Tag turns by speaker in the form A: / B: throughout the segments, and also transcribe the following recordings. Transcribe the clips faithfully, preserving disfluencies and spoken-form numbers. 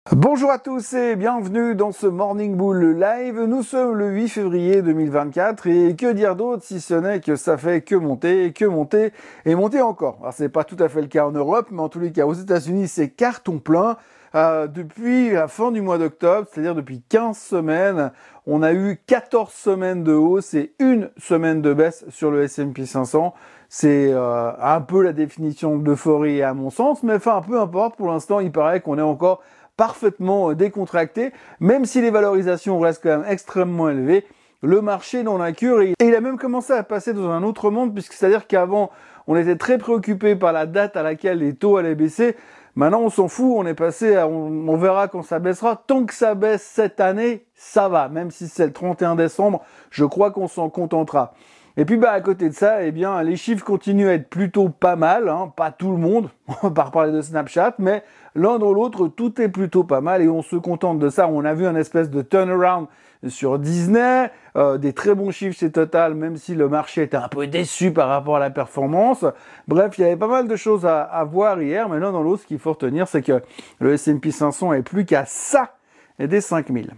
A: Bonjour à tous et bienvenue dans ce Morning Bull Live. Nous sommes le huit février deux mille vingt-quatre et que dire d'autre si ce n'est que ça fait que monter, que monter et monter encore. Alors c'est pas tout à fait le cas en Europe, mais en tous les cas aux États-Unis c'est carton plein. Euh, depuis la fin du mois d'octobre, c'est-à-dire depuis quinze semaines, on a eu quatorze semaines de hausse et une semaine de baisse sur le S and P cinq cents. C'est euh, un peu la définition d'euphorie à mon sens, mais enfin peu importe, pour l'instant il paraît qu'on est encore parfaitement décontracté, même si les valorisations restent quand même extrêmement élevées. Le marché n'en a cure et il a même commencé à passer dans un autre monde, puisque c'est-à-dire qu'avant, on était très préoccupé par la date à laquelle les taux allaient baisser. Maintenant, on s'en fout, on est passé à, on, on verra quand ça baissera. Tant que ça baisse cette année, ça va. Même si c'est le trente et un décembre, je crois qu'on s'en contentera. Et puis bah à côté de ça, eh bien les chiffres continuent à être plutôt pas mal, hein, pas tout le monde, on va pas reparler de Snapchat, mais l'un dans l'autre, tout est plutôt pas mal et on se contente de ça. On a vu un espèce de turnaround sur Disney, euh, des très bons chiffres chez Total, même si le marché était un peu déçu par rapport à la performance. Bref, il y avait pas mal de choses à, à voir hier, mais l'un dans l'autre, ce qu'il faut retenir, c'est que le S and P cinq cents est plus qu'à ça des cinq mille.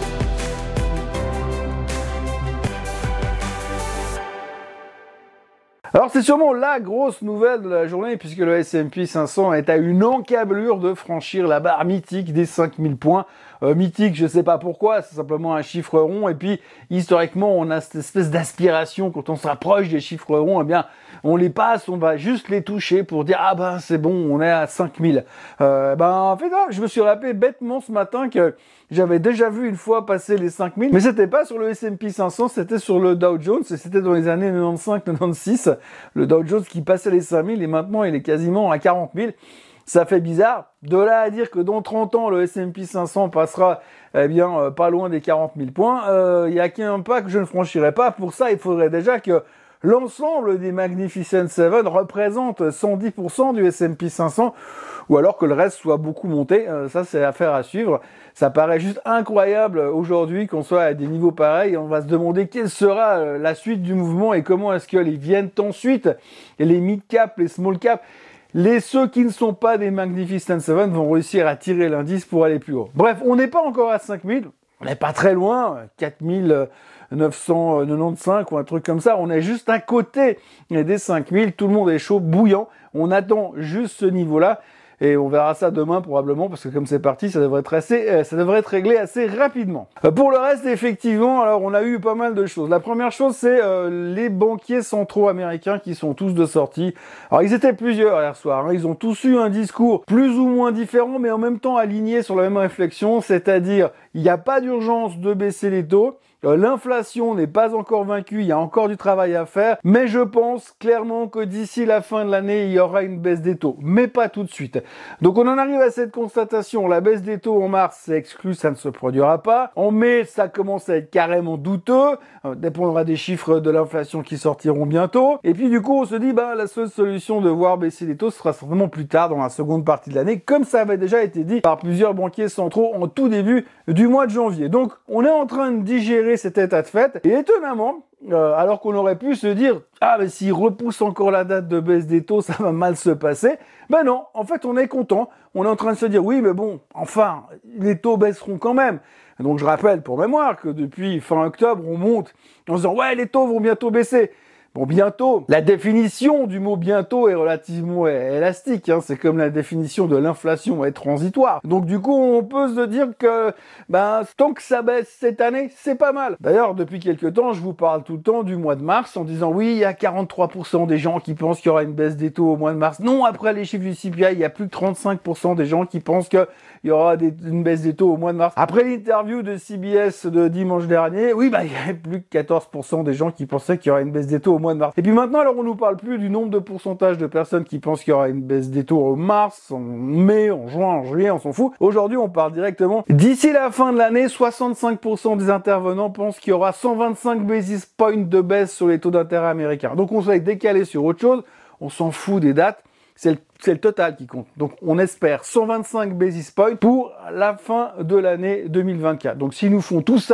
A: Alors c'est sûrement la grosse nouvelle de la journée puisque le S and P cinq cents est à une encablure de franchir la barre mythique des cinq mille points. Euh, mythique, je sais pas pourquoi, c'est simplement un chiffre rond et puis historiquement on a cette espèce d'aspiration quand on se rapproche des chiffres ronds, eh bien on les passe, on va juste les toucher pour dire ah ben c'est bon, on est à cinq mille. Euh, ben en fait non, je me suis rappelé bêtement ce matin que j'avais déjà vu une fois passer les cinq mille, mais c'était pas sur le S and P cinq cents, c'était sur le Dow Jones et c'était dans les années quatre-vingt-quinze quatre-vingt-seize. Le Dow Jones qui passait les cinq mille et maintenant il est quasiment à quarante mille. Ça fait bizarre. De là à dire que dans trente ans, le S and P cinq cents passera eh bien euh, pas loin des quarante mille points, il euh, y a qu'un pas que je ne franchirai pas. Pour ça, il faudrait déjà que l'ensemble des Magnificent Seven représente cent dix pour cent du S and P cinq cents ou alors que le reste soit beaucoup monté. Euh, ça, c'est affaire à suivre. Ça paraît juste incroyable aujourd'hui qu'on soit à des niveaux pareils. On va se demander quelle sera la suite du mouvement et comment est-ce qu'ils viennent ensuite. Et les mid-cap, les small-cap, les ceux qui ne sont pas des Magnificent Seven vont réussir à tirer l'indice pour aller plus haut. Bref, on n'est pas encore à cinq mille. On n'est pas très loin, quatre mille neuf cent quatre-vingt-quinze ou un truc comme ça. On est juste à côté des cinq mille. Tout le monde est chaud, bouillant. On attend juste ce niveau-là. Et on verra ça demain probablement parce que comme c'est parti, ça devrait être assez, euh, ça devrait être réglé assez rapidement. Euh, pour le reste, effectivement, alors on a eu pas mal de choses. La première chose, c'est euh, les banquiers centraux américains qui sont tous de sortie. Alors ils étaient plusieurs hier soir. Hein. Ils ont tous eu un discours plus ou moins différent, mais en même temps aligné sur la même réflexion, c'est-à-dire il n'y a pas d'urgence de baisser les taux. L'inflation n'est pas encore vaincue, il y a encore du travail à faire, mais je pense clairement que d'ici la fin de l'année, il y aura une baisse des taux, mais pas tout de suite. Donc on en arrive à cette constatation, la baisse des taux en mars, c'est exclu, ça ne se produira pas. En mai, ça commence à être carrément douteux, ça dépendra des chiffres de l'inflation qui sortiront bientôt. Et puis du coup, on se dit, bah la seule solution de voir baisser les taux sera certainement plus tard, dans la seconde partie de l'année, comme ça avait déjà été dit par plusieurs banquiers centraux en tout début du mois de janvier. Donc on est en train de digérer cet état de fait. Et étonnamment, euh, alors qu'on aurait pu se dire ah mais s'il repousse encore la date de baisse des taux, ça va mal se passer. Ben non, en fait on est content. On est en train de se dire oui mais bon, enfin les taux baisseront quand même. Donc je rappelle pour mémoire que depuis fin octobre on monte en se disant ouais les taux vont bientôt baisser. Bon, bientôt, la définition du mot bientôt est relativement élastique, hein. C'est comme la définition de l'inflation est transitoire. Donc du coup, on peut se dire que ben tant que ça baisse cette année, c'est pas mal. D'ailleurs, depuis quelques temps, je vous parle tout le temps du mois de mars en disant oui, il y a quarante-trois pour cent des gens qui pensent qu'il y aura une baisse des taux au mois de mars. Non, après les chiffres du C P I, il y a plus que trente-cinq pour cent des gens qui pensent qu'il y aura des, une baisse des taux au mois de mars. Après l'interview de C B S de dimanche dernier, oui, bah il y avait plus que quatorze pour cent des gens qui pensaient qu'il y aura une baisse des taux au mois de mars. Et puis maintenant, alors on nous parle plus du nombre de pourcentage de personnes qui pensent qu'il y aura une baisse des taux en mars, en mai, en juin, en juillet, on s'en fout. Aujourd'hui, on parle directement. D'ici la fin de l'année, soixante-cinq pour cent des intervenants pensent qu'il y aura cent vingt-cinq basis points de baisse sur les taux d'intérêt américains. Donc on s'est décalé sur autre chose. On s'en fout des dates. C'est le, c'est le total qui compte. Donc on espère cent vingt-cinq basis points pour la fin de l'année deux mille vingt-quatre. Donc s'ils nous font tout ça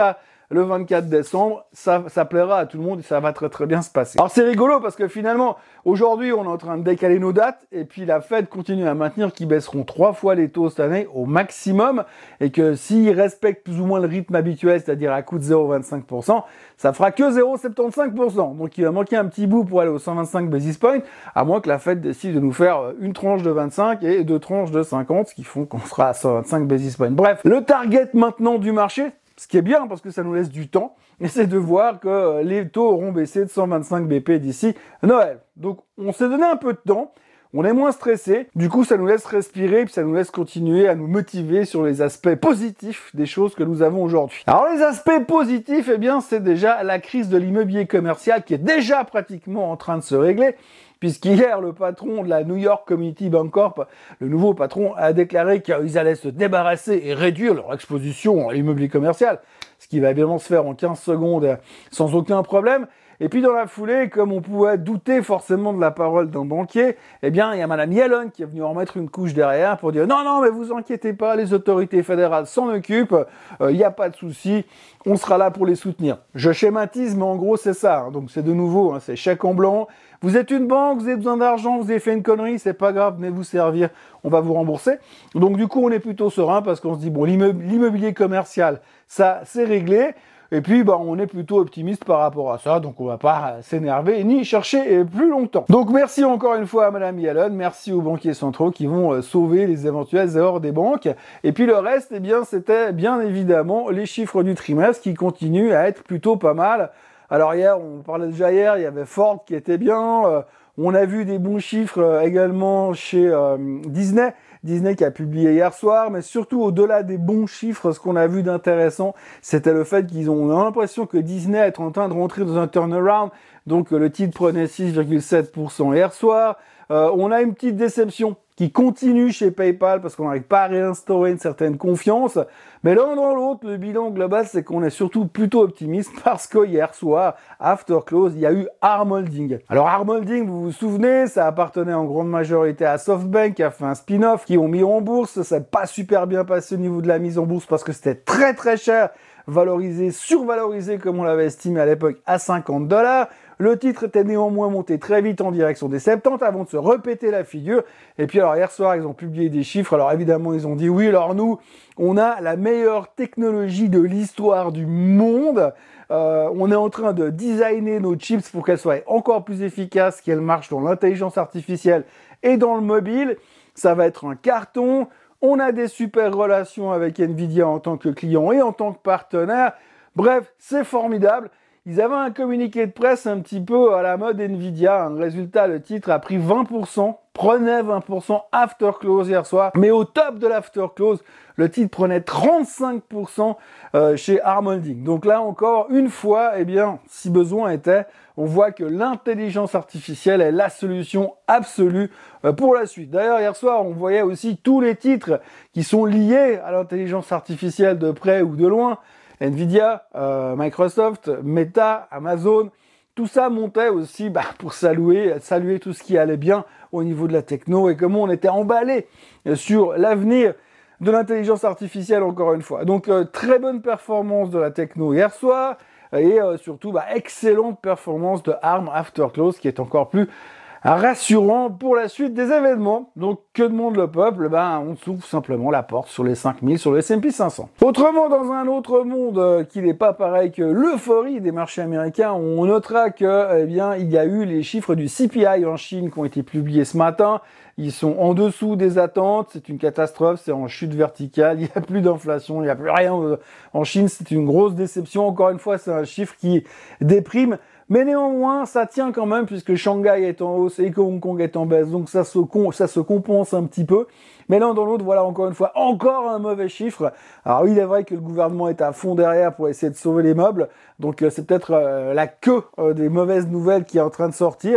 A: le vingt-quatre décembre, ça, ça plaira à tout le monde et ça va très très bien se passer. Alors c'est rigolo parce que finalement, aujourd'hui, on est en train de décaler nos dates et puis la Fed continue à maintenir qu'ils baisseront trois fois les taux cette année au maximum et que s'ils respectent plus ou moins le rythme habituel, c'est-à-dire à coût de zéro virgule vingt-cinq pour cent, ça fera que zéro virgule soixante-quinze pour cent. Donc il va manquer un petit bout pour aller aux cent vingt-cinq basis points, à moins que la Fed décide de nous faire une tranche de vingt-cinq et deux tranches de cinquante, ce qui font qu'on sera à cent vingt-cinq basis points. Bref, le target maintenant du marché, ce qui est bien parce que ça nous laisse du temps, et c'est de voir que les taux auront baissé de cent vingt-cinq B P d'ici Noël. Donc on s'est donné un peu de temps, on est moins stressé, du coup ça nous laisse respirer, puis ça nous laisse continuer à nous motiver sur les aspects positifs des choses que nous avons aujourd'hui. Alors les aspects positifs, eh bien c'est déjà la crise de l'immobilier commercial qui est déjà pratiquement en train de se régler, puisqu'hier, le patron de la New York Community Bank Corp, le nouveau patron, a déclaré qu'ils allaient se débarrasser et réduire leur exposition à l'immobilier commercial, ce qui va évidemment se faire en quinze secondes sans aucun problème. Et puis dans la foulée, comme on pouvait douter forcément de la parole d'un banquier, eh bien il y a Madame Yellen qui est venue en mettre une couche derrière pour dire non, non, mais vous inquiétez pas, les autorités fédérales s'en occupent, il euh, n'y a pas de souci, on sera là pour les soutenir. Je schématise, mais en gros c'est ça, hein. Donc c'est de nouveau, hein, c'est chèque en blanc. Vous êtes une banque, vous avez besoin d'argent, vous avez fait une connerie, c'est pas grave, venez vous servir, on va vous rembourser. Donc du coup on est plutôt serein parce qu'on se dit bon, l'immobilier commercial, ça c'est réglé. Et puis, bah, on est plutôt optimiste par rapport à ça, donc on va pas s'énerver ni chercher plus longtemps. Donc merci encore une fois à Madame Yellen, merci aux banquiers centraux qui vont euh, sauver les éventuelles erreurs des banques. Et puis le reste, eh bien, c'était bien évidemment les chiffres du trimestre qui continuent à être plutôt pas mal. Alors hier, on parlait déjà hier, il y avait Ford qui était bien, euh, on a vu des bons chiffres euh, également chez euh, Disney. Disney qui a publié hier soir, mais surtout au-delà des bons chiffres, ce qu'on a vu d'intéressant, c'était le fait qu'ils ont, on a l'impression que Disney est en train de rentrer dans un turnaround, donc le titre prenait six virgule sept pour cent hier soir. Euh, on a une petite déception qui continue chez PayPal parce qu'on n'arrive pas à réinstaurer une certaine confiance. Mais l'un dans l'autre, le bilan global, c'est qu'on est surtout plutôt optimiste parce que hier soir, after close, il y a eu Arm Holding. Alors Arm Holding, vous vous souvenez, ça appartenait en grande majorité à SoftBank qui a fait un spin-off, qui ont mis en bourse. Ça n'a pas super bien passé au niveau de la mise en bourse parce que c'était très très cher, valorisé, survalorisé comme on l'avait estimé à l'époque à cinquante dollars. Le titre était néanmoins monté très vite en direction des soixante-dix avant de se repéter la figure. Et puis alors hier soir, ils ont publié des chiffres. Alors évidemment, ils ont dit oui, alors nous, on a la meilleure technologie de l'histoire du monde. Euh, on est en train de designer nos chips pour qu'elles soient encore plus efficaces, qu'elles marchent dans l'intelligence artificielle et dans le mobile. Ça va être un carton. On a des super relations avec Nvidia en tant que client et en tant que partenaire. Bref, c'est formidable. Ils avaient un communiqué de presse un petit peu à la mode Nvidia. Un résultat, le titre a pris vingt pour cent, prenait vingt pour cent after close hier soir. Mais au top de l'after close, le titre prenait trente-cinq pour cent euh, chez Arm Holding. Donc là encore, une fois, eh bien, si besoin était, on voit que l'intelligence artificielle est la solution absolue euh, pour la suite. D'ailleurs, hier soir, on voyait aussi tous les titres qui sont liés à l'intelligence artificielle de près ou de loin. Nvidia, euh, Microsoft, Meta, Amazon, tout ça montait aussi bah, pour saluer, saluer tout ce qui allait bien au niveau de la techno et comment on était emballé sur l'avenir de l'intelligence artificielle encore une fois. Donc euh, très bonne performance de la techno hier soir et euh, surtout bah, excellente performance de Arm After Close qui est encore plus rassurant pour la suite des événements. Donc, que demande le peuple? Ben, on s'ouvre simplement la porte sur les cinq mille, sur le S and P cinq cents. Autrement, dans un autre monde euh, qui n'est pas pareil que l'euphorie des marchés américains, on notera que, eh bien, il y a eu les chiffres du C P I en Chine qui ont été publiés ce matin. Ils sont en dessous des attentes. C'est une catastrophe. C'est en chute verticale. Il n'y a plus d'inflation. Il n'y a plus rien. En Chine, c'est une grosse déception. Encore une fois, c'est un chiffre qui déprime. Mais néanmoins, ça tient quand même puisque Shanghai est en hausse et que Hong Kong est en baisse. Donc ça se, con, ça se compense un petit peu. Mais l'un dans l'autre, voilà encore une fois, encore un mauvais chiffre. Alors oui, il est vrai que le gouvernement est à fond derrière pour essayer de sauver les meubles. Donc euh, c'est peut-être euh, la queue euh, des mauvaises nouvelles qui est en train de sortir.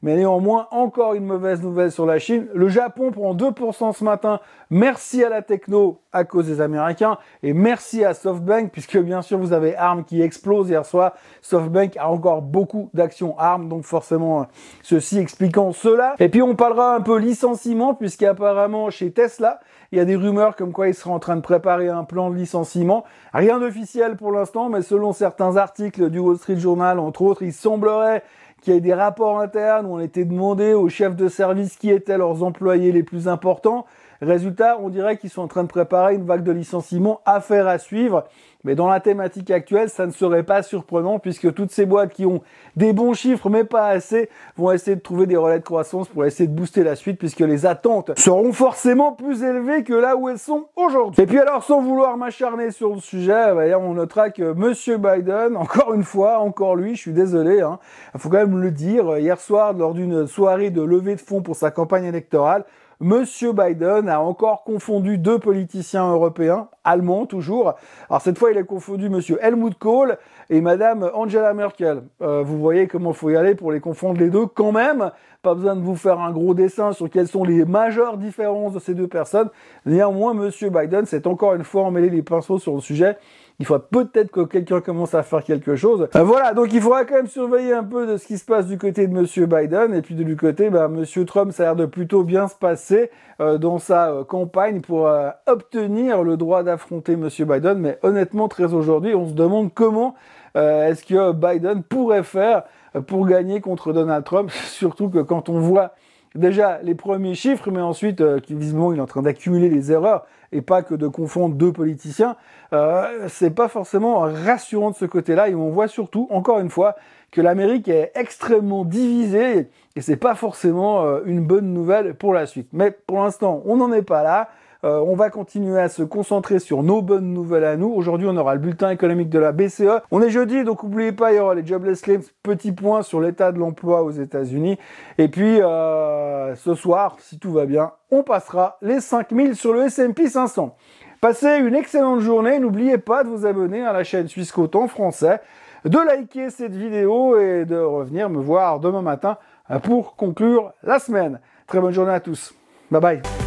A: mais néanmoins, encore une mauvaise nouvelle sur la Chine. Le Japon prend deux pour cent ce matin. Merci à la techno à cause des Américains et merci à SoftBank puisque bien sûr vous avez ARM qui explose hier soir. SoftBank a encore beaucoup d'actions ARM, donc forcément ceci expliquant cela. Et puis on parlera un peu licenciement puisqu'apparemment chez Tesla, il y a des rumeurs comme quoi ils seraient en train de préparer un plan de licenciement. Rien d'officiel pour l'instant, mais selon certains articles du Wall Street Journal, entre autres, il semblerait qu'il y ait des rapports internes où on était demandé aux chefs de service qui étaient leurs employés les plus importants. Résultat, on dirait qu'ils sont en train de préparer une vague de licenciements, affaire à suivre. Mais dans la thématique actuelle, ça ne serait pas surprenant puisque toutes ces boîtes qui ont des bons chiffres mais pas assez vont essayer de trouver des relais de croissance pour essayer de booster la suite puisque les attentes seront forcément plus élevées que là où elles sont aujourd'hui. Et puis alors, sans vouloir m'acharner sur le sujet, bah, on notera que Monsieur Biden, encore une fois, encore lui, je suis désolé, hein, il faut quand même le dire, hier soir, lors d'une soirée de levée de fonds pour sa campagne électorale, Monsieur Biden a encore confondu deux politiciens européens, allemands toujours. Alors cette fois, il a confondu Monsieur Helmut Kohl et Madame Angela Merkel. Euh, vous voyez comment il faut y aller pour les confondre les deux quand même. Pas besoin de vous faire un gros dessin sur quelles sont les majeures différences de ces deux personnes. Néanmoins, Monsieur Biden s'est encore une fois emmêlé les pinceaux sur le sujet. Il faudra peut-être que quelqu'un commence à faire quelque chose. Euh, voilà, donc il faudra quand même surveiller un peu de ce qui se passe du côté de Monsieur Biden. Et puis de l'autre côté, bah, Monsieur Trump, ça a l'air de plutôt bien se passer euh, dans sa euh, campagne pour euh, obtenir le droit d'affronter Monsieur Biden. Mais honnêtement, très aujourd'hui, on se demande comment euh, est-ce que Biden pourrait faire pour gagner contre Donald Trump. Surtout que quand on voit déjà les premiers chiffres, mais ensuite, euh, visiblement, il est en train d'accumuler les erreurs et pas que de confondre deux politiciens. Euh, c'est pas forcément rassurant de ce côté-là. Et on voit surtout, encore une fois, que l'Amérique est extrêmement divisée et c'est pas forcément euh, une bonne nouvelle pour la suite. Mais pour l'instant, on n'en est pas là. Euh, on va continuer à se concentrer sur nos bonnes nouvelles à nous. Aujourd'hui, on aura le bulletin économique de la B C E. On est jeudi, donc n'oubliez pas, il y aura les jobless claims, petit point sur l'état de l'emploi aux États-Unis. Et puis, euh, ce soir, si tout va bien, on passera les cinq mille sur le S and P cinq cents. Passez une excellente journée. N'oubliez pas de vous abonner à la chaîne Suisse Côte en français, de liker cette vidéo et de revenir me voir demain matin pour conclure la semaine. Très bonne journée à tous. Bye bye.